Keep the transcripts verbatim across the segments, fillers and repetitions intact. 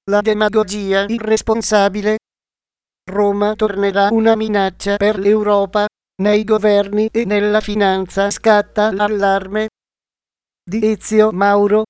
la demagogia irresponsabile. Roma tornerà una minaccia per l'Europa, nei governi e nella finanza scatta l'allarme. Di Ezio Mauro.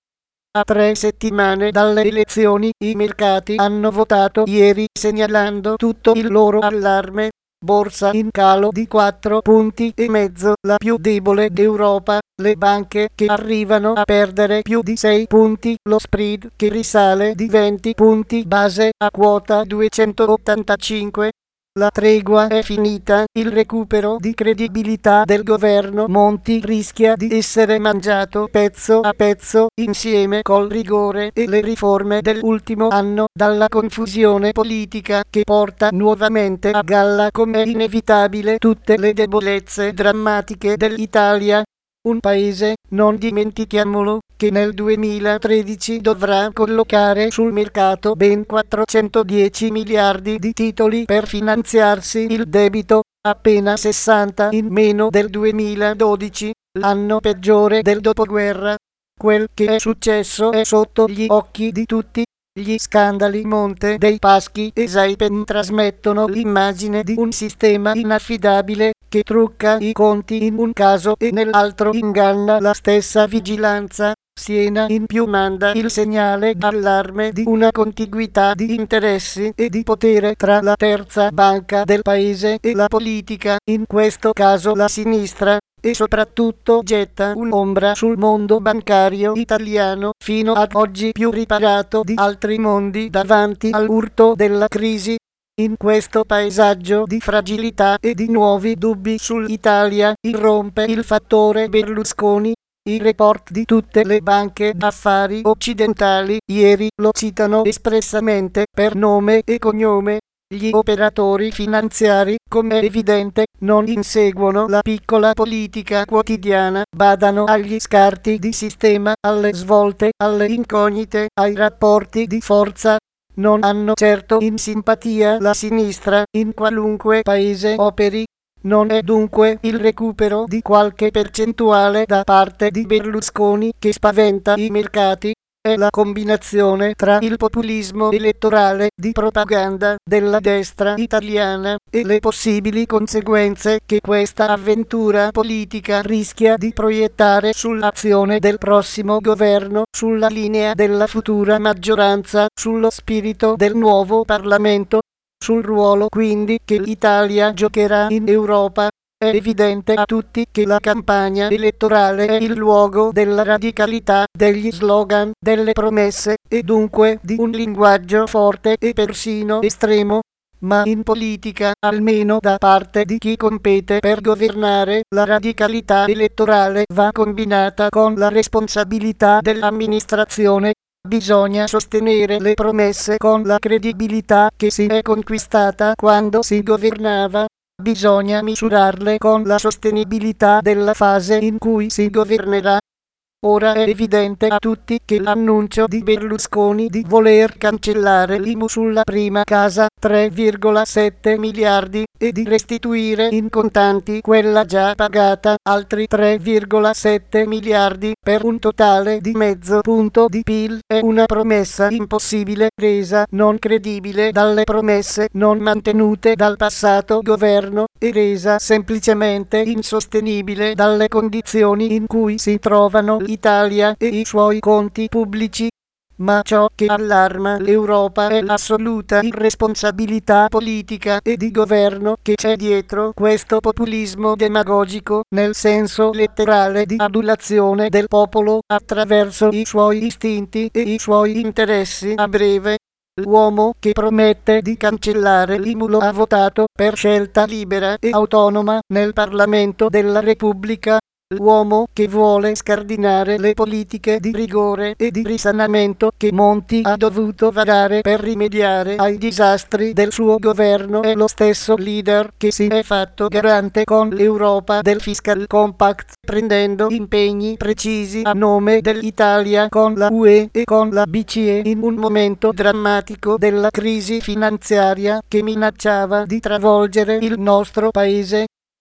A tre settimane dalle elezioni i mercati hanno votato ieri segnalando tutto il loro allarme. Borsa in calo di quattro punti e mezzo, la più debole d'Europa, le banche che arrivano a perdere più di sei punti, lo spread che risale di venti punti base a quota duecentottantacinque. La tregua è finita, il recupero di credibilità del governo Monti rischia di essere mangiato pezzo a pezzo, insieme col rigore e le riforme dell'ultimo anno, dalla confusione politica che porta nuovamente a galla come inevitabile tutte le debolezze drammatiche dell'Italia. Un paese, non dimentichiamolo, che nel duemilatredici dovrà collocare sul mercato ben quattrocentodieci miliardi di titoli per finanziarsi il debito, appena sessanta in meno del duemiladodici, l'anno peggiore del dopoguerra. Quel che è successo è sotto gli occhi di tutti. Gli scandali Monte dei Paschi e Saipem trasmettono l'immagine di un sistema inaffidabile che trucca i conti in un caso e nell'altro inganna la stessa vigilanza. Siena in più manda il segnale d'allarme di una contiguità di interessi e di potere tra la terza banca del paese e la politica, in questo caso la sinistra, e soprattutto getta un'ombra sul mondo bancario italiano, fino ad oggi più riparato di altri mondi davanti all'urto della crisi. In questo paesaggio di fragilità e di nuovi dubbi sull'Italia irrompe il fattore Berlusconi. I report di tutte le banche d'affari occidentali ieri lo citano espressamente per nome e cognome. Gli operatori finanziari, come è evidente, non inseguono la piccola politica quotidiana, badano agli scarti di sistema, alle svolte, alle incognite, ai rapporti di forza. Non hanno certo in simpatia la sinistra, in qualunque paese operi. Non è dunque il recupero di qualche percentuale da parte di Berlusconi che spaventa i mercati, è la combinazione tra il populismo elettorale di propaganda della destra italiana e le possibili conseguenze che questa avventura politica rischia di proiettare sull'azione del prossimo governo, sulla linea della futura maggioranza, sullo spirito del nuovo Parlamento. Sul ruolo quindi che l'Italia giocherà in Europa. È evidente a tutti che la campagna elettorale è il luogo della radicalità, degli slogan, delle promesse e dunque di un linguaggio forte e persino estremo. Ma in politica, almeno da parte di chi compete per governare, la radicalità elettorale va combinata con la responsabilità dell'amministrazione. Bisogna sostenere le promesse con la credibilità che si è conquistata quando si governava. Bisogna misurarle con la sostenibilità della fase in cui si governerà. Ora è evidente a tutti che l'annuncio di Berlusconi di voler cancellare l'I M U sulla prima casa, tre virgola sette miliardi, e di restituire in contanti quella già pagata, altri tre virgola sette miliardi, per un totale di mezzo punto di P I L, è una promessa impossibile, resa non credibile dalle promesse non mantenute dal passato governo, e resa semplicemente insostenibile dalle condizioni in cui si trovano l'Italia e i suoi conti pubblici. Ma ciò che allarma l'Europa è l'assoluta irresponsabilità politica e di governo che c'è dietro questo populismo demagogico, nel senso letterale di adulazione del popolo attraverso i suoi istinti e i suoi interessi a breve. L'uomo che promette di cancellare l'I M U lo ha votato per scelta libera e autonoma nel Parlamento della Repubblica. L'uomo che vuole scardinare le politiche di rigore e di risanamento che Monti ha dovuto varare per rimediare ai disastri del suo governo è lo stesso leader che si è fatto garante con l'Europa del Fiscal Compact, prendendo impegni precisi a nome dell'Italia con la U E e con la B C E in un momento drammatico della crisi finanziaria che minacciava di travolgere il nostro paese.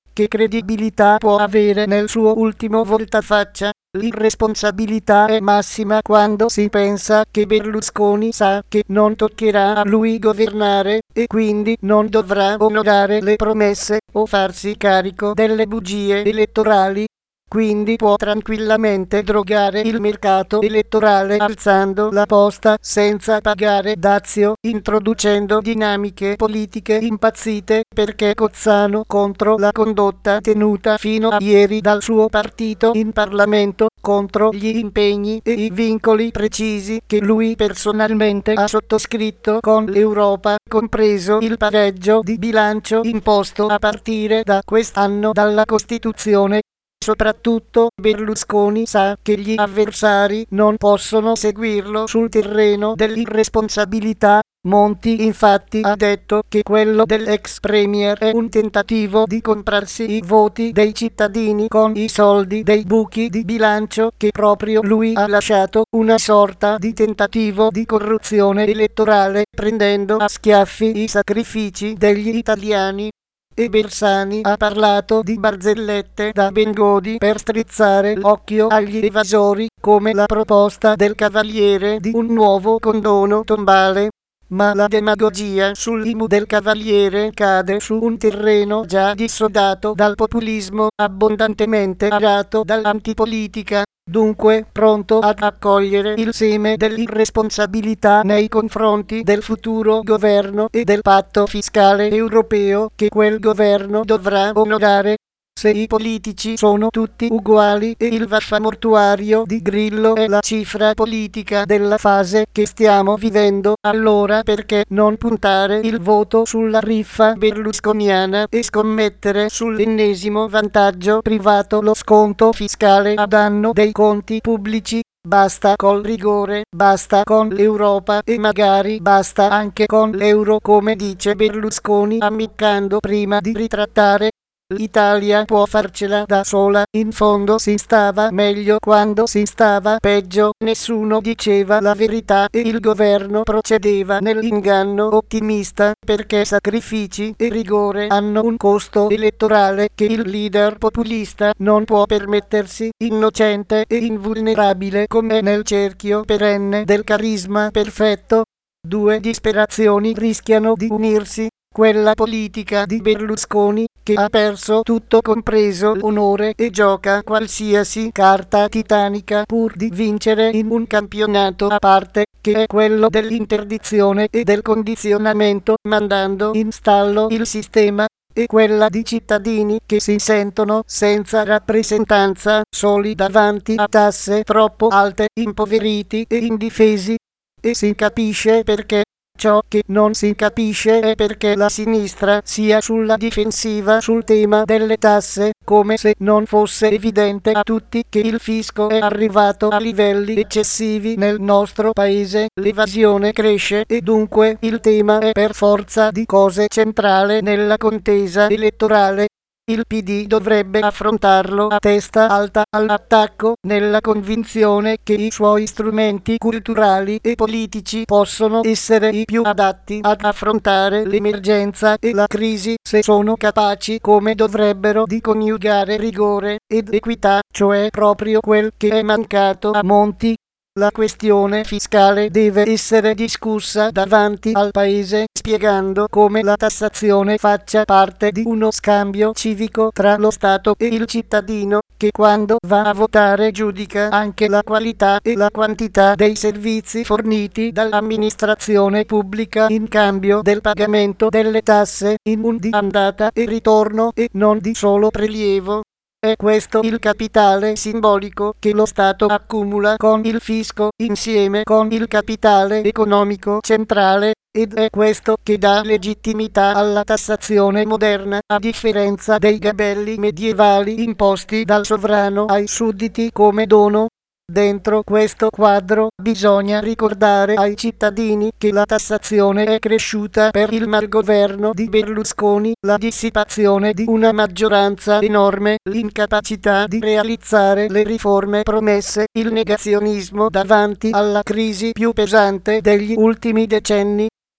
che credibilità può avere nel suo ultimo voltafaccia? L'irresponsabilità è massima quando si pensa che Berlusconi sa che non toccherà a lui governare e quindi non dovrà onorare le promesse o farsi carico delle bugie elettorali. Quindi può tranquillamente drogare il mercato elettorale alzando la posta senza pagare dazio, introducendo dinamiche politiche impazzite perché cozzano contro la condotta tenuta fino a ieri dal suo partito in Parlamento, contro gli impegni e i vincoli precisi che lui personalmente ha sottoscritto con l'Europa, compreso il pareggio di bilancio imposto a partire da quest'anno dalla Costituzione. Soprattutto Berlusconi sa che gli avversari non possono seguirlo sul terreno dell'irresponsabilità. Monti infatti ha detto che quello dell'ex premier è un tentativo di comprarsi i voti dei cittadini con i soldi dei buchi di bilancio che proprio lui ha lasciato, una sorta di tentativo di corruzione elettorale prendendo a schiaffi i sacrifici degli italiani. E Bersani ha parlato di barzellette da Bengodi per strizzare l'occhio agli evasori, come la proposta del Cavaliere di un nuovo condono tombale. Ma la demagogia sull'I M U del Cavaliere cade su un terreno già dissodato dal populismo, abbondantemente arato dall'antipolitica, dunque pronto ad accogliere il seme dell'irresponsabilità nei confronti del futuro governo e del patto fiscale europeo che quel governo dovrà onorare. Se i politici sono tutti uguali e il vaffanmortuario di Grillo è la cifra politica della fase che stiamo vivendo, allora perché non puntare il voto sulla riffa berlusconiana e scommettere sull'ennesimo vantaggio privato, lo sconto fiscale a danno dei conti pubblici? Basta col rigore, basta con l'Europa e magari basta anche con l'euro, come dice Berlusconi ammiccando prima di ritrattare. L'Italia può farcela da sola, in fondo si stava meglio quando si stava peggio, nessuno diceva la verità e il governo procedeva nell'inganno ottimista, perché sacrifici e rigore hanno un costo elettorale che il leader populista non può permettersi, innocente e invulnerabile come nel cerchio perenne del carisma perfetto. Due disperazioni rischiano di unirsi. Quella politica di Berlusconi, che ha perso tutto compreso l'onore e gioca qualsiasi carta titanica pur di vincere in un campionato a parte, che è quello dell'interdizione e del condizionamento, mandando in stallo il sistema, e quella di cittadini che si sentono senza rappresentanza, soli davanti a tasse troppo alte, impoveriti e indifesi. E si capisce perché. Ciò che non si capisce è perché la sinistra sia sulla difensiva sul tema delle tasse, come se non fosse evidente a tutti che il fisco è arrivato a livelli eccessivi nel nostro paese, l'evasione cresce e dunque il tema è per forza di cose centrale nella contesa elettorale. Il P D dovrebbe affrontarlo a testa alta all'attacco, nella convinzione che i suoi strumenti culturali e politici possono essere i più adatti ad affrontare l'emergenza e la crisi se sono capaci come dovrebbero di coniugare rigore ed equità, cioè proprio quel che è mancato a Monti. La questione fiscale deve essere discussa davanti al Paese, spiegando come la tassazione faccia parte di uno scambio civico tra lo Stato e il cittadino, che quando va a votare giudica anche la qualità e la quantità dei servizi forniti dall'amministrazione pubblica in cambio del pagamento delle tasse in un di andata e ritorno e non di solo prelievo. È questo il capitale simbolico che lo Stato accumula con il fisco insieme con il capitale economico centrale, ed è questo che dà legittimità alla tassazione moderna, a differenza dei gabelli medievali imposti dal sovrano ai sudditi come dono. Dentro questo quadro bisogna ricordare ai cittadini che la tassazione è cresciuta per il malgoverno di Berlusconi, la dissipazione di una maggioranza enorme, l'incapacità di realizzare le riforme promesse, il negazionismo davanti alla crisi più pesante degli ultimi decenni.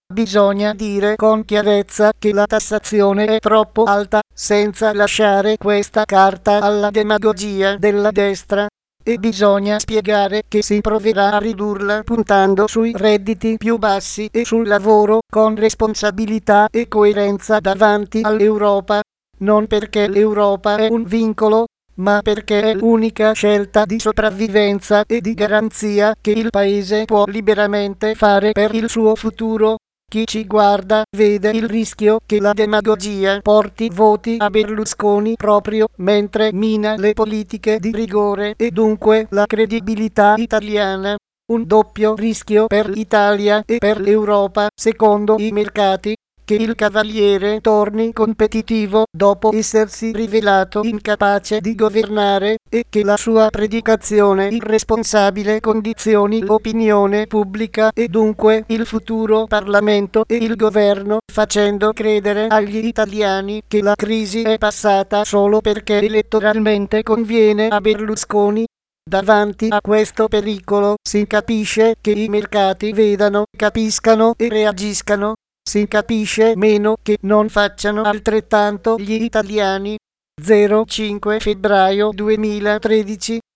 Bisogna dire con chiarezza che la tassazione è troppo alta, senza lasciare questa carta alla demagogia della destra. E bisogna spiegare che si proverà a ridurla puntando sui redditi più bassi e sul lavoro con responsabilità e coerenza davanti all'Europa, non perché l'Europa è un vincolo, ma perché è l'unica scelta di sopravvivenza e di garanzia che il Paese può liberamente fare per il suo futuro. Chi ci guarda vede il rischio che la demagogia porti voti a Berlusconi proprio mentre mina le politiche di rigore e dunque la credibilità italiana. Un doppio rischio per l'Italia e per l'Europa, secondo i mercati, che il Cavaliere torni competitivo dopo essersi rivelato incapace di governare e che la sua predicazione irresponsabile condizioni l'opinione pubblica e dunque il futuro Parlamento e il governo, facendo credere agli italiani che la crisi è passata solo perché elettoralmente conviene a Berlusconi. Davanti a questo pericolo si capisce che i mercati vedano, capiscano e reagiscano. Si capisce meno che non facciano altrettanto gli italiani. zero cinque febbraio duemilatredici